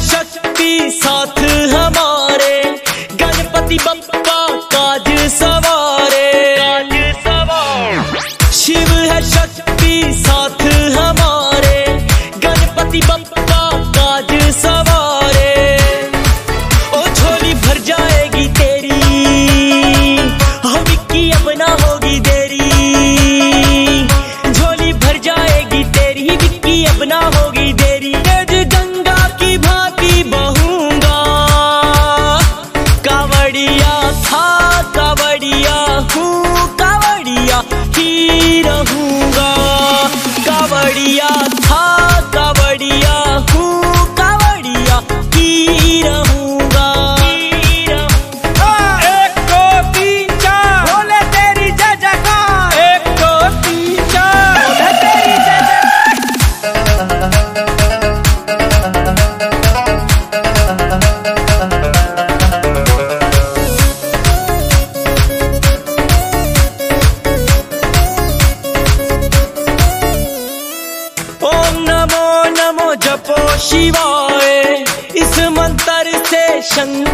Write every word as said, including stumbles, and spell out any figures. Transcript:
शक्ति साथ हमारे, गणपति बप्पा काज सवारे। शिव है शक्ति साथ हमारे, गणपति बप्पा काज सवारे। ओ झोली भर जाएगी तेरी, हो विक्की अब ना होगी देरी। झोली भर जाएगी तेरी, विक्की अब ना होगी देरी। तेज गंगा की भांति बहूंगा, कावड़िया था कावड़िया हूँ, कावड़िया ही रहूंगा। कावड़िया था कावड़िया हूँ, कावड़िया ही रहूंगा। एक दो तीन चार बोले तेरी जय जयकार। एक दो तीन चार बोले तेरी जय जयकार। ओम नमो नमो जपो शिवाय, इस मंत्र से शंकर